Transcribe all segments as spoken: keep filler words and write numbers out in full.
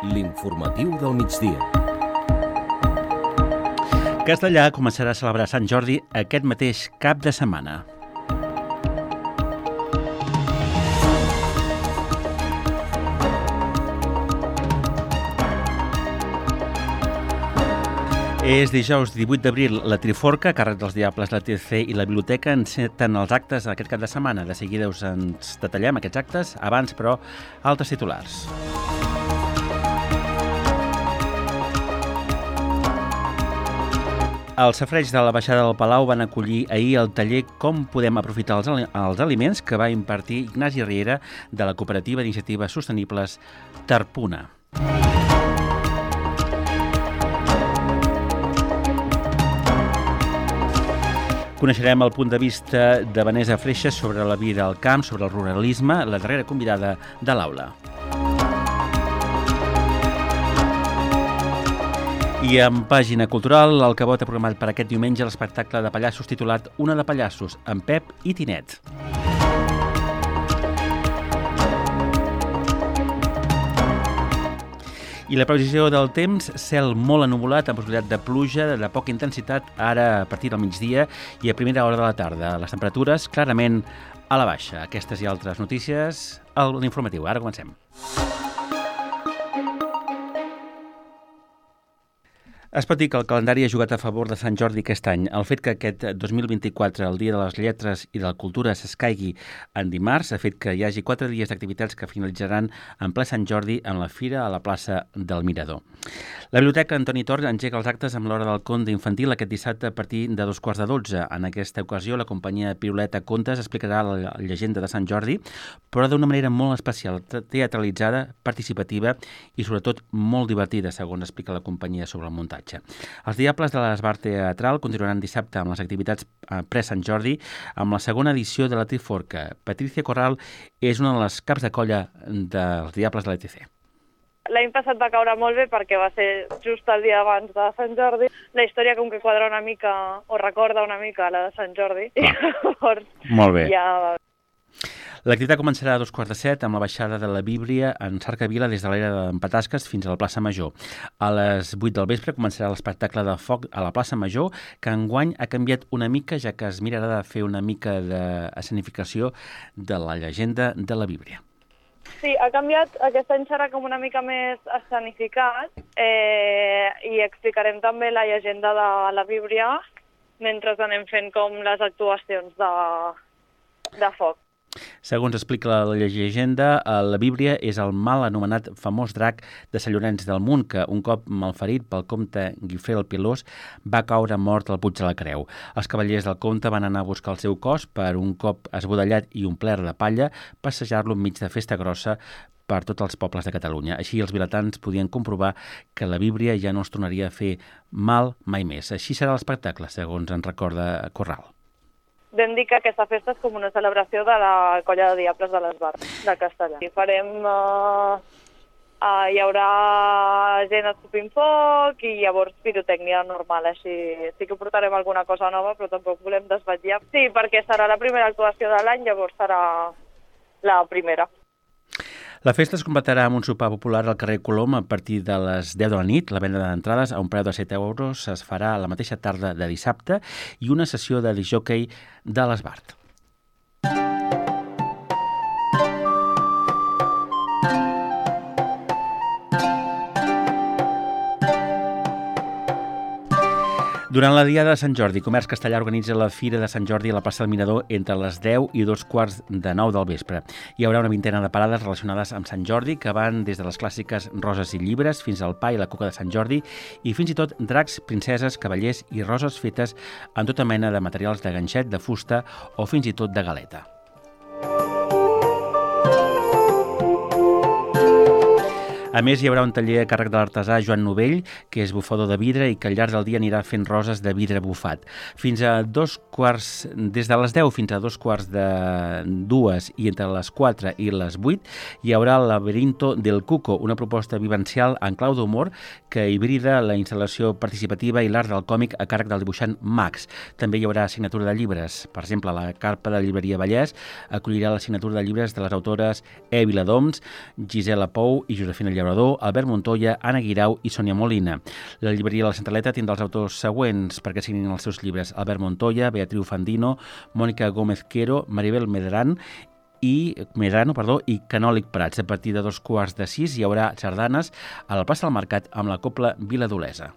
L'informatiu del migdia. Castellà començarà a celebrar Sant Jordi aquest mateix cap de setmana. És dijous divuit d'abril. La Triforca, a càrrec dels Diables, la T C i la Biblioteca enceten els actes aquest cap de setmana. De seguida us ens detallem aquests actes. Abans, però, altres titulars. Els safareigs de la Baixada del Palau van acollir ahir el taller Com podem aprofitar els, els aliments que va impartir Ignasi Riera de la Cooperativa d'Iniciatives Sostenibles Tarpuna. Coneixerem el punt de vista de Vanessa Freixas sobre la vida al camp, sobre el ruralisme, la darrera convidada de l'aula. I en pàgina cultural, el Cabot ha programat per aquest diumenge l'espectacle de pallassos titulat Una de pallassos, amb Pep i Tinet. I la previsió del temps, cel molt ennuvolat, amb possibilitat de pluja de poca intensitat, ara a partir del migdia i a primera hora de la tarda. Les temperatures clarament a la baixa. Aquestes i altres notícies a l'informatiu. Ara comencem. Es pot dir que el calendari ha jugat a favor de Sant Jordi aquest any. El fet que aquest dos mil vint-i-quatre, el Dia de les Lletres i de la Cultura, s'escaigui en dimarts ha fet que hi hagi quatre dies d'activitats que finalitzaran en ple Sant Jordi en la fira a la plaça del Mirador. La Biblioteca Antoni Tor engega els actes amb l'hora del conte infantil aquest dissabte a partir de dos quarts de dotze. En aquesta ocasió, la companyia Piruleta Contes explicarà la llegenda de Sant Jordi, però d'una manera molt especial, teatralitzada, participativa i sobretot molt divertida, segons explica la companyia sobre el muntatge. Els Diables de l'Esbart Teatral continuaran dissabte amb les activitats pre-Sant Jordi amb la segona edició de la Triforca. Patricia Corral és una de les caps de colla dels Diables de l'E T C. L'any passat va caure molt bé perquè va ser just el dia abans de Sant Jordi. La història com que quadra una mica, o recorda una mica la de Sant Jordi. Ah, molt bé. Ja... L'activitat començarà a dos quarts de set amb la baixada de la Bíblia en Cercavila des de l'era d'Empatasques fins a la plaça Major. A les vuit del vespre començarà l'espectacle de foc a la plaça Major, que enguany ha canviat una mica, ja que es mirarà de fer una mica d'escenificació de la llegenda de la Bíblia. Sí, ha canviat. Aquest any serà com una mica més escenificat eh, i explicarem també la llegenda de la Bíblia mentre anem fent com les actuacions de, de foc. Segons explica la llegenda, la Bíblia és el mal anomenat famós drac de Sant Llorenç del Munt, que un cop malferit pel comte Guifré el Pilós va caure mort al Puig de la Creu. Els cavallers del comte van anar a buscar el seu cos per un cop esbudellat i omplert de palla, passejar-lo enmig de festa grossa per tots els pobles de Catalunya. Així els vilatans podien comprovar que la Bíblia ja no es tornaria a fer mal mai més. Així serà l'espectacle, segons ens recorda Corral. Vam dir que aquesta festa és com una celebració de la colla de Diables de l'Esbart, de Castellà. I farem... Uh, uh, hi haurà gent escopint foc i llavors pirotècnia normal, així sí que portarem alguna cosa nova, però tampoc volem desvetllar. Sí, perquè serà la primera actuació de l'any, llavors serà la primera. La festa es completarà amb un sopar popular al carrer Colom a partir de les deu de la nit. La venda d'entrades a un preu de set euros es farà la mateixa tarda de dissabte i una sessió de discjòquei de l'Esbart. Durant la Diada de Sant Jordi, Comerç Castellà organitza la Fira de Sant Jordi a la plaça del Mirador entre les deu i dos quarts de nou del vespre. Hi haurà una vintena de parades relacionades amb Sant Jordi que van des de les clàssiques roses i llibres fins al pa i la coca de Sant Jordi i fins i tot dracs, princeses, cavallers i roses fetes en tota mena de materials de ganxet, de fusta o fins i tot de galeta. A més, hi haurà un taller a càrrec de l'artesà Joan Novell, que és bufador de vidre i que al llarg del dia anirà fent roses de vidre bufat. Fins a dos quarts, des de les deu fins a dos quarts de dues i entre les quatre i les vuit, hi haurà el Laberinto del Cuco, una proposta vivencial en clau d'humor que hibrida la instal·lació participativa i l'art del còmic a càrrec del dibuixant Max. També hi haurà assignatura de llibres. Per exemple, la carpa de llibreria Vallès acollirà la signatura de llibres de les autores E. Viladoms, Gisela Pou i Josefina Llaurà. Llaurador, Albert Montoya, Anna Guirau i Sònia Molina. La llibreria La Centraleta tindrà els autors següents perquè signin els seus llibres: Albert Montoya, Beatriu Fandino, Mònica Gómez Quero, Maribel Medran i Medrano, perdó, i Canòlic Prats. A partir de dos quarts de sis hi haurà sardanes a la plaça del Mercat amb la Cobla Vila d'Olesa.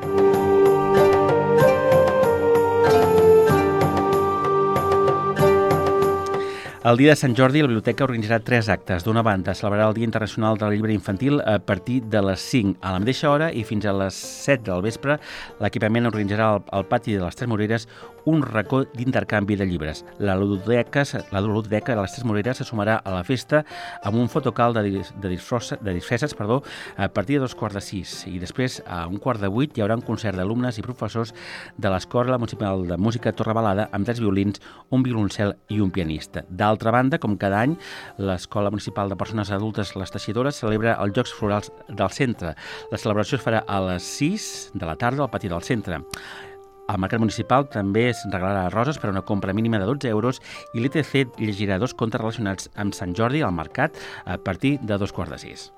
El dia de Sant Jordi, la Biblioteca organitzarà tres actes. D'una banda, celebrarà el Dia Internacional del Llibre Infantil a partir de les cinc a la mateixa hora i fins a les set del vespre l'equipament organitzarà al, al pati de les Tres Moreres un racó d'intercanvi de llibres. La ludoteca, la ludoteca de les Tres Moreres se sumarà a la festa amb un fotocal de, de, disfresses, de disfresses perdó, a partir de dos quarts de sis. I després, a un quart de vuit, hi haurà un concert d'alumnes i professors de l'Escola Municipal de Música Torrebalada amb tres violins, un violoncel i un pianista. D'altra banda, com cada any, l'Escola Municipal de Persones Adultes Les Teixidores celebra els Jocs Florals del centre. La celebració es farà a les sis de la tarda al pati del centre. Al Mercat Municipal també es regalarà roses per a una compra mínima de dotze euros i l'I T C llegirà dos contes relacionats amb Sant Jordi al Mercat a partir de dos quarts de sis.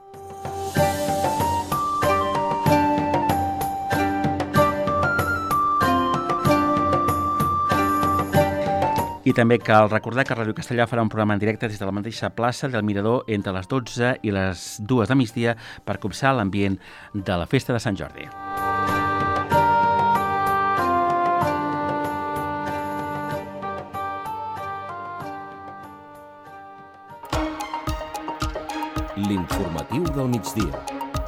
I també cal recordar que Ràdio Castellà farà un programa en directe des de la mateixa plaça del Mirador entre les dotze i les dues de migdia per copsar l'ambient de la festa de Sant Jordi. L'informatiu del migdia.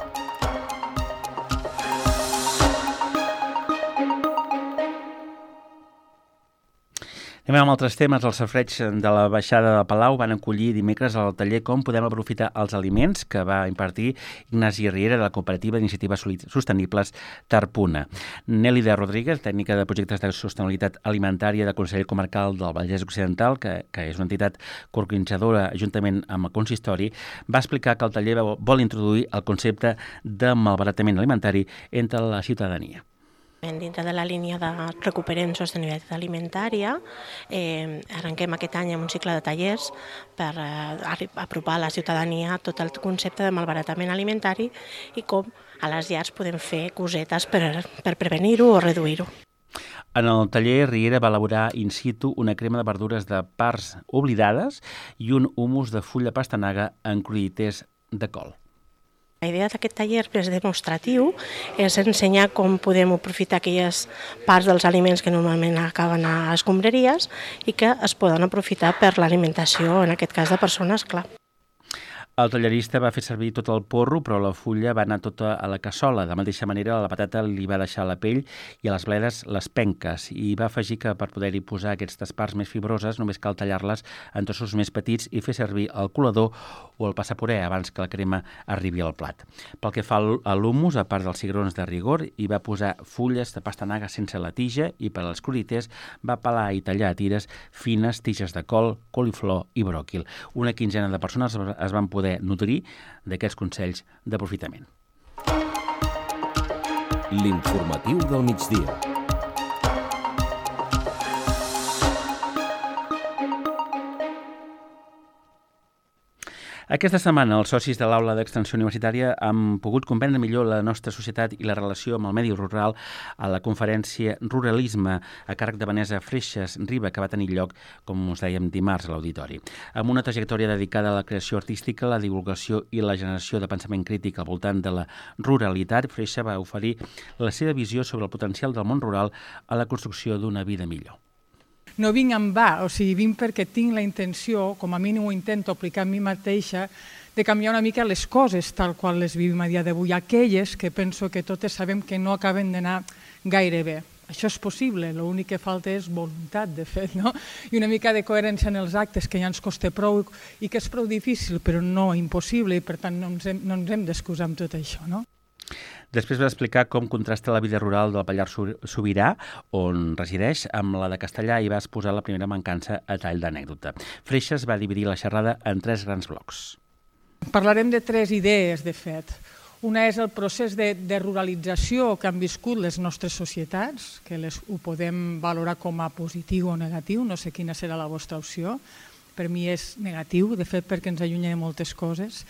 Anem amb altres temes. Els safareigs de la Baixada de Palau van acollir dimecres al taller Com podem aprofitar els aliments que va impartir Ignasi Riera de la Cooperativa d'Iniciatives Sostenibles Tarpuna. Nélida Rodríguez, tècnica de projectes de sostenibilitat alimentària del Consell Comarcal del Vallès Occidental, que, que és una entitat coorganitzadora juntament amb el consistori, va explicar que el taller vol introduir el concepte de malbaratament alimentari entre la ciutadania. Dintre de la línia de Recuperem Sostenibilitat Alimentària, eh, arrenquem aquest any amb un cicle de tallers per eh, apropar a la ciutadania tot el concepte de malbaratament alimentari i com a les llars podem fer cosetes per, per prevenir-ho o reduir-ho. En el taller, Riera va elaborar in situ una crema de verdures de parts oblidades i un humus de full de pastanaga en crudités de col. La idea d'aquest taller és demostratiu, és ensenyar com podem aprofitar aquelles parts dels aliments que normalment acaben a escombraries i que es poden aprofitar per l'alimentació, en aquest cas de persones, clar. El tallerista va fer servir tot el porro, però la fulla va anar tota a la cassola. De la mateixa manera, a la patata li va deixar la pell i a les bledes les penques. I va afegir que per poder-hi posar aquestes parts més fibroses només cal tallar-les en trossos més petits i fer servir el colador o el passapuré abans que la crema arribi al plat. Pel que fa a l'humus, a part dels cigrons de rigor, hi va posar fulles de pastanaga sense la tija i per als crudités va pelar i tallar a tires fines tiges de col, coliflor i bròquil. Una quinzena de persones es van poder nutrir d'aquests consells d'aprofitament. L'informatiu del migdia. Aquesta setmana els socis de l'Aula d'Extensió Universitària han pogut comprendre millor la nostra societat i la relació amb el medi rural a la conferència Ruralisme a càrrec de Vanessa Freixas Riba, que va tenir lloc, com us dèiem, dimarts a l'auditori. Amb una trajectòria dedicada a la creació artística, la divulgació i la generació de pensament crític al voltant de la ruralitat, Freixas va oferir la seva visió sobre el potencial del món rural a la construcció d'una vida millor. No vinc en va, o sigui, vinc perquè tinc la intenció, com a mínim ho intento aplicar a mi mateixa, de canviar una mica les coses tal qual les vivim a dia d'avui, aquelles que penso que totes sabem que no acaben d'anar gaire bé. Això és possible, l'únic que falta és voluntat, de fet, no? I una mica de coherència en els actes, que ja ens costa prou i que és prou difícil, però no impossible, i per tant no ens hem, no ens hem d'excusar amb tot això, no? Després va explicar com contrasta la vida rural del Pallars Sobirà, on resideix, amb la de Castellà i va exposar la primera mancança a tall d'anècdota. Freixas va dividir la xerrada en tres grans blocs. Parlarem de tres idees, de fet. Una és el procés de, de ruralització que han viscut les nostres societats, que les, ho podem valorar com a positiu o negatiu, no sé quina serà la vostra opció. Per mi és negatiu, de fet, perquè ens allunya de moltes coses.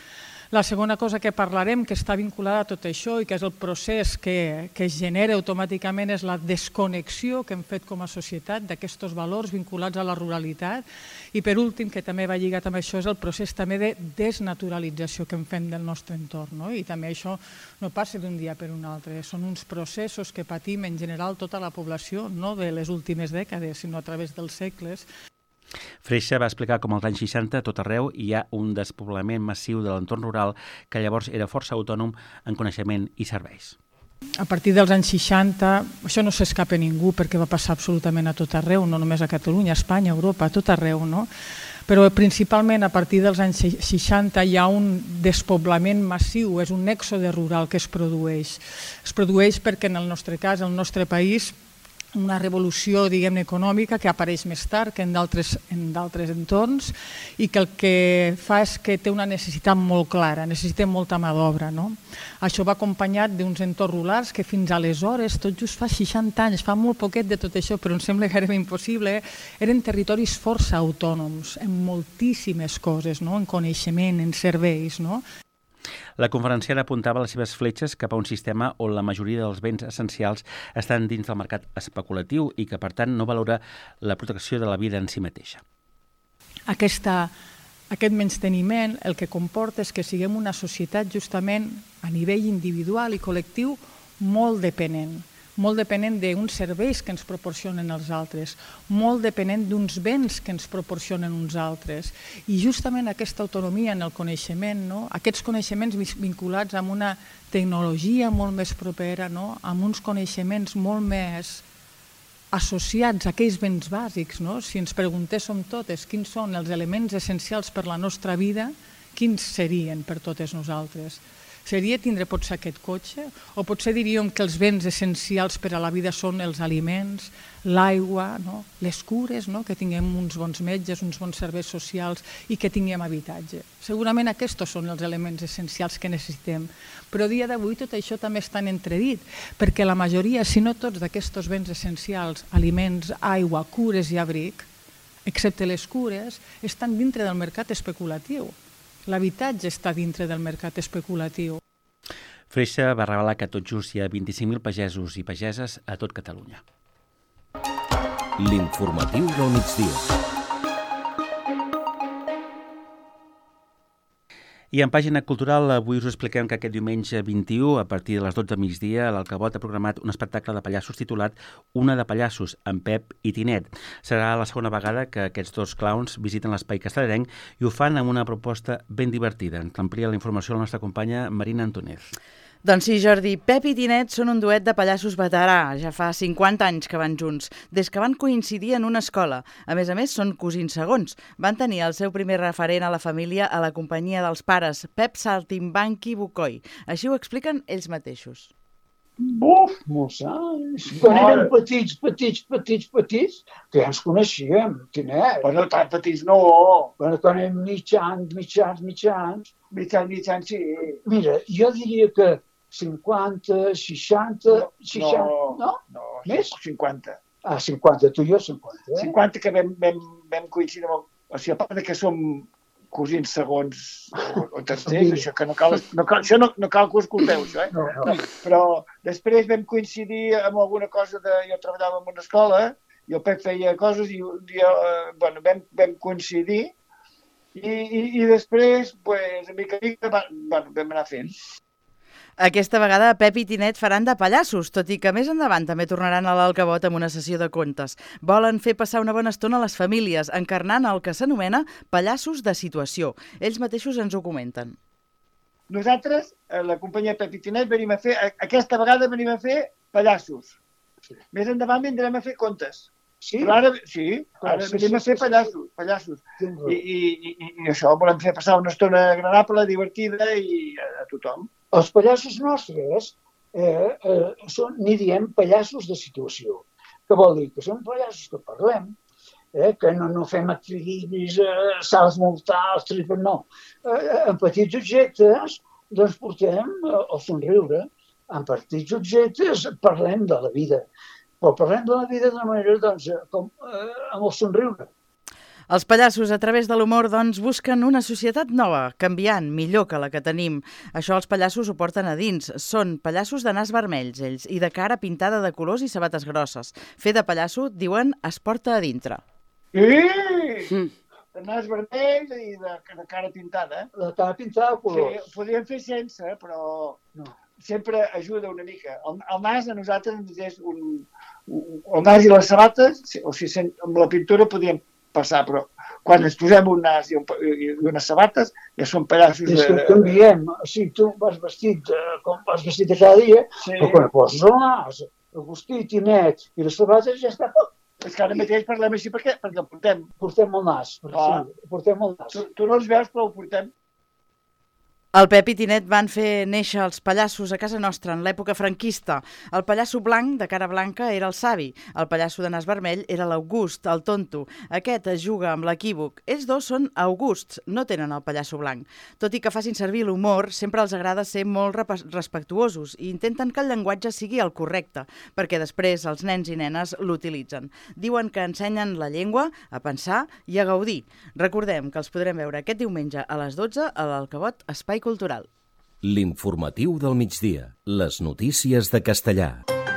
La segona cosa que parlarem, que està vinculada a tot això i que és el procés que, que es genera automàticament, és la desconnexió que hem fet com a societat d'aquests valors vinculats a la ruralitat. I per últim, que també va lligat amb això, és el procés també de desnaturalització que hem fet del nostre entorn. No? I també això no passa d'un dia per un altre. Són uns processos que patim en general tota la població, no de les últimes dècades, sinó a través dels segles. Freixa va explicar com als anys seixanta a tot arreu hi ha un despoblament massiu de l'entorn rural que llavors era força autònom en coneixement i serveis. A partir dels anys seixanta, això no s'escapa a ningú perquè va passar absolutament a tot arreu, no només a Catalunya, a Espanya, a Europa, a tot arreu, no? Però principalment a partir dels anys seixanta hi ha un despoblament massiu, és un èxode rural que es produeix. Es produeix perquè en el nostre cas, el nostre país, una revolució, diguem-ne, econòmica que apareix més tard que en d'altres en d'altres entorns i que el que fa és que té una necessitat molt clara, necessitem molta mà d'obra. No? Això va acompanyat d'uns entorns rurals que fins aleshores, tot just fa seixanta anys, fa molt poquet de tot això, però em sembla gairebé impossible, eren territoris força autònoms en moltíssimes coses, no? En coneixement, en serveis. No? La conferenciara apuntava les seves fletxes cap a un sistema on la majoria dels béns essencials estan dins del mercat especulatiu i que, per tant, no valora la protecció de la vida en si mateixa. Aquesta, aquest menysteniment el que comporta és que siguem una societat justament a nivell individual i col·lectiu molt dependent. molt depenent d'uns serveis que ens proporcionen els altres, molt depenent d'uns béns que ens proporcionen uns altres. I justament aquesta autonomia en el coneixement, no? Aquests coneixements vinculats amb una tecnologia molt més propera, no? Amb uns coneixements molt més associats a aquells béns bàsics. No? Si ens preguntéssim totes quins són els elements essencials per la nostra vida, quins serien per totes nosaltres? Seria tindre potser aquest cotxe? O potser diríem que els béns essencials per a la vida són els aliments, l'aigua, no? Les cures, no? Que tinguem uns bons metges, uns bons serveis socials i que tinguem habitatge. Segurament aquests són els elements essencials que necessitem. Però a dia d'avui tot això també està en entredit, perquè la majoria, si no tots d'aquests béns essencials, aliments, aigua, cures i abric, excepte les cures, estan dintre del mercat especulatiu. L'habitatge està dintre del mercat especulatiu. Freixa va revelar que tot just hi ha vint-i-cinc mil pagesos i pageses a tot Catalunya. L'informatiu del migdia. I en pàgina cultural avui us expliquem que aquest diumenge vint-i-u, a partir de les dotze del migdia, l'Alcavot ha programat un espectacle de pallassos titulat Una de pallassos, amb Pep i Tinet. Serà la segona vegada que aquests dos clowns visiten l'espai castellarenc i ho fan amb una proposta ben divertida. Ens amplia la informació la nostra companya Marina Antònez. Doncs sí, Jordi, Pep i Tinet són un duet de pallassos veterà. Ja fa cinquanta anys que van junts, des que van coincidir en una escola. A més a més, són cosins segons. Van tenir el seu primer referent a la família a la companyia dels pares, Pep Saltimbanqui Bocoi. Així ho expliquen ells mateixos. Buf, molts anys. Quan érem petits, petits, petits, petits, que ja ens coneixíem, Tinet. Però no tan petits, no. Bueno, quan érem mitjans, mitjans, mitjans. Mitjans, mitjans, sí. Mira, jo diria que cinquanta, seixanta, seixanta, no? No, més? cinquanta. Ah, cinquanta, tu i jo cinquanta, eh? cinquanta que vam, vam, vam coincidir amb... O sigui, a part que som cosins segons o, o tercers, això que no cal, no cal, això no, no cal que ho escolteu, això, eh? No, no. Però després vam coincidir amb alguna cosa de... Jo treballava en una escola i el Pep feia coses i un dia, eh, bueno, vam, vam coincidir i, i, i després, pues, a mica a mica, bueno, vam anar fent. Aquesta vegada Pep i Tinet faran de pallassos, tot i que més endavant també tornaran a l'Alcavot amb una sessió de contes. Volen fer passar una bona estona a les famílies, encarnant el que s'anomena pallassos de situació. Ells mateixos ens ho comenten. Nosaltres, la companyia Pep i Tinet, venim a fer, aquesta vegada venim a fer pallassos. Sí. Més endavant vindrem a fer contes. Sí? Però ara, sí, ara sí, venim sí, a fer sí, pallassos, pallassos. Sí. I, i, i, I això, volem fer passar una estona agradable, divertida i a, a tothom. Els pallassos nostres eh, eh, són, n'hi diem, pallassos de situació. Que vol dir? Que són pallassos que parlem, eh, que no, no fem activis, eh, salts mortals, triples, no. Eh, en petits objectes, doncs portem eh, el somriure. En petits objectes parlem de la vida. Però parlem de la vida d'una manera, doncs, com, eh, amb el somriure. Els pallassos, a través de l'humor, doncs, busquen una societat nova, canviant, millor que la que tenim. Això els pallassos ho porten a dins. Són pallassos de nas vermells, ells, i de cara pintada de colors i sabates grosses. Fer de pallasso, diuen, es porta a dintre. Sí! Mm. De nas vermells i de, de cara pintada. De cara pintada de colors. Sí, podríem fer sense, però no. Sempre ajuda una mica. El, el nas a nosaltres ens és un... El nas i les sabates, o sigui, amb la pintura podíem passar, però quan ens posem un nas i, un, i unes sabates ja són pallassos de... És que canviem, o sigui, tu vas vestit com vas vestit de cada dia, sí. Però quan poses el nas, el vestit i net i les sabates ja està tot. És que ara mateix parlem així perquè, perquè el portem. Portem el nas, perquè ah. sí, portem el nas. Tu, tu no els veus, però el portem. El Pep i Tinet van fer néixer els pallassos a casa nostra en l'època franquista. El pallasso blanc, de cara blanca, era el savi. El pallasso de nas vermell era l'August, el tonto. Aquest es juga amb l'equívoc. Ells dos són Augusts, no tenen el pallasso blanc. Tot i que facin servir l'humor, sempre els agrada ser molt respectuosos i intenten que el llenguatge sigui el correcte, perquè després els nens i nenes l'utilitzen. Diuen que ensenyen la llengua a pensar i a gaudir. Recordem que els podrem veure aquest diumenge a les dotze a l'Alcavot Espai Cultural. L'informatiu del migdia. Les notícies de Castellà.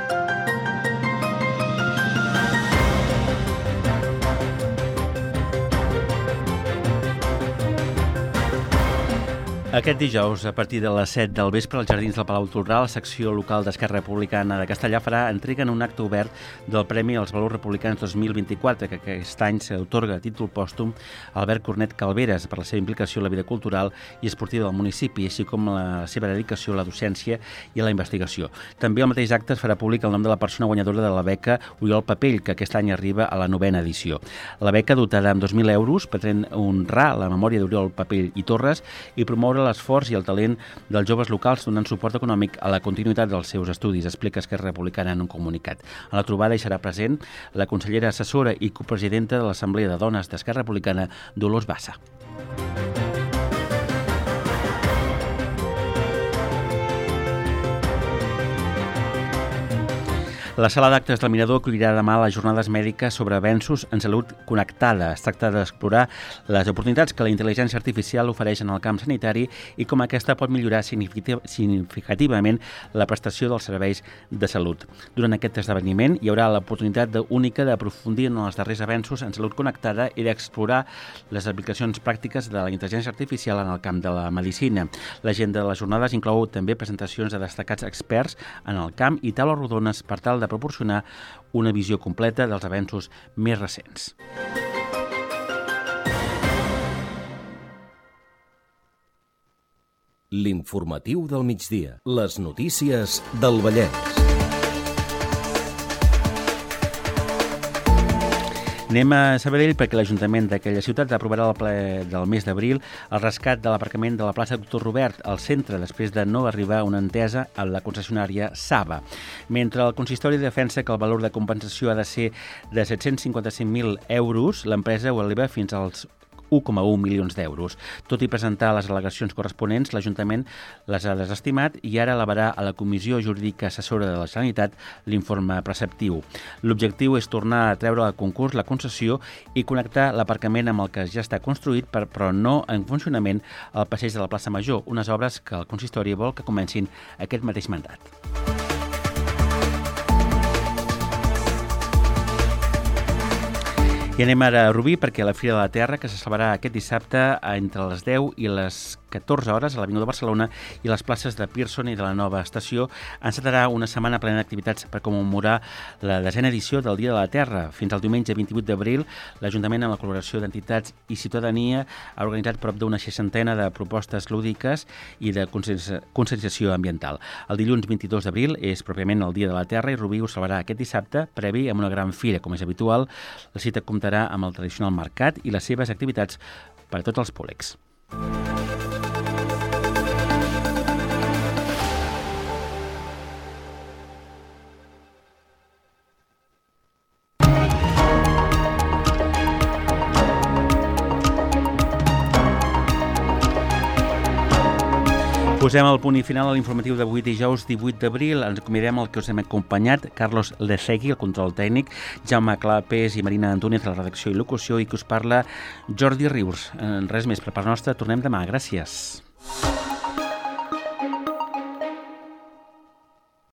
Aquest dijous, a partir de les set del vespre, als Jardins del Palau Tordà, la secció local d'Esquerra Republicana de Castellà farà entrega en un acte obert del Premi als Valors Republicans dos mil vint-i-quatre, que aquest any s'atorga a títol pòstum a Albert Cornet Calveres per la seva implicació en la vida cultural i esportiva del municipi, així com la seva dedicació a la docència i a la investigació. També al mateix acte es farà públic el nom de la persona guanyadora de la beca Oriol Papell, que aquest any arriba a la novena edició. La beca, dotada amb dos mil euros, pretén honrar la memòria d'Oriol Papell i Torres i promoure l'esforç i el talent dels joves locals donant suport econòmic a la continuïtat dels seus estudis, explica Esquerra Republicana en un comunicat. A la trobada hi serà present la consellera assessora i copresidenta de l'Assemblea de Dones d'Esquerra Republicana, Dolors Bassa. La sala d'actes del Mirador acollirà demà les jornades mèdiques sobre avenços en salut connectada. Es tracta d'explorar les oportunitats que la intel·ligència artificial ofereix en el camp sanitari i com aquesta pot millorar significativament la prestació dels serveis de salut. Durant aquest esdeveniment hi haurà l'oportunitat única d'aprofundir en els darrers avenços en salut connectada i d'explorar les aplicacions pràctiques de la intel·ligència artificial en el camp de la medicina. L'agenda de les jornades inclou també presentacions de destacats experts en el camp i taules rodones per tal de de proporcionar una visió completa dels avenços més recents. L'informatiu del migdia. Les notícies del Vallès. Anem a Sabadell perquè l'Ajuntament d'aquella ciutat aprovarà el ple del mes d'abril el rescat de l'aparcament de la plaça Doctor Robert al centre després de no arribar a una entesa amb la concessionària Saba. Mentre el consistori defensa que el valor de compensació ha de ser de set-cents cinquanta-cinc mil euros, l'empresa ho eleva fins als u coma u milions d'euros. Tot i presentar les al·legacions corresponents, l'Ajuntament les ha desestimat i ara elevarà a la Comissió Jurídica Assessora de la Generalitat l'informe preceptiu. L'objectiu és tornar a treure al concurs la concessió i connectar l'aparcament amb el que ja està construït, però no en funcionament al passeig de la plaça Major, unes obres que el consistori vol que comencin aquest mateix mandat. I anem ara a Rubí perquè la Fira de la Terra, que se celebrarà aquest dissabte entre les deu i les catorze hores a l'Avinguda de Barcelona i les places de Pearson i de la nova estació, encetarà una setmana plena d'activitats per commemorar la desena edició del Dia de la Terra. Fins al diumenge vint-i-vuit d'abril, l'Ajuntament, amb la col·laboració d'entitats i ciutadania, ha organitzat prop d'una seixantena de propostes lúdiques i de conscienciació ambiental. El dilluns vint-i-dos d'abril és pròpiament el Dia de la Terra i Rubí ho celebrarà aquest dissabte, previ amb una gran fira, com és habitual. La cita comptarà amb el tradicional mercat i les seves activitats per a tots els públics. Posem el punt i final a l'informatiu d'avui dijous divuit d'abril. Ens acomiadem el que us hem acompanyat, Carlos Lecegui, el control tècnic, Jaume Clapés i Marina Antúnez, la redacció i locució, i que us parla Jordi Rius. Res més per part nostra, tornem demà. Gràcies.